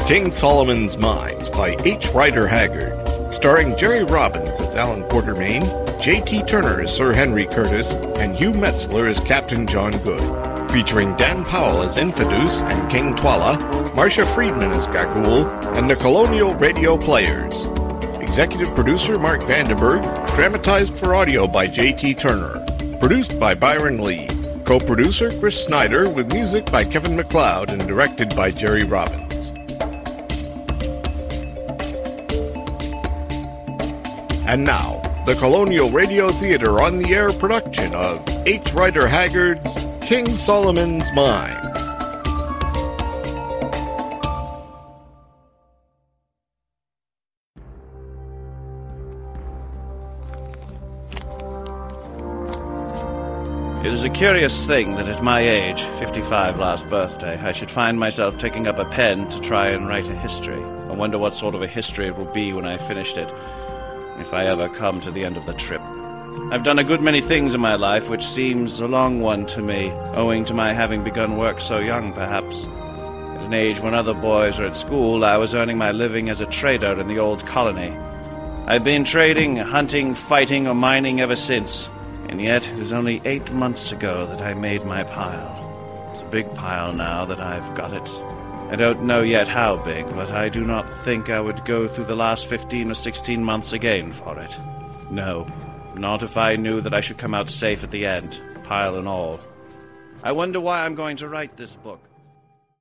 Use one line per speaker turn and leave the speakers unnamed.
King Solomon's Mines by H. Rider Haggard, starring Jerry Robbins as Alan Quatermain, J.T. Turner as Sir Henry Curtis, and Hugh Metzler as Captain John Good. Featuring Dan Powell as Infidus and King Twala, Marcia Friedman as Gagul, and the Colonial Radio Players. Executive producer Mark Vandenberg, dramatized for audio by J.T. Turner. Produced by Byron Lee. Co-producer Chris Snyder, with music by Kevin MacLeod and directed by Jerry Robbins. And now, the Colonial Radio Theater on the air production of H. Rider Haggard's King Solomon's Mines.
It is a curious thing that at my age, 55 last birthday, I should find myself taking up a pen to try and write a history. I wonder what sort of a history it will be when I finished it, if I ever come to the end of the trip. I've done a good many things in my life which seems a long one to me, owing to my having begun work so young, perhaps. At an age when other boys are at school, I was earning my living as a trader in the old colony. I've been trading, hunting, fighting, or mining ever since. And yet, it is only 8 months ago that I made my pile. It's a big pile now that I've got it. I don't know yet how big, but I do not think I would go through the last 15 or 16 months again for it. No, not if I knew that I should come out safe at the end, pile and all. I wonder why I'm going to write this book.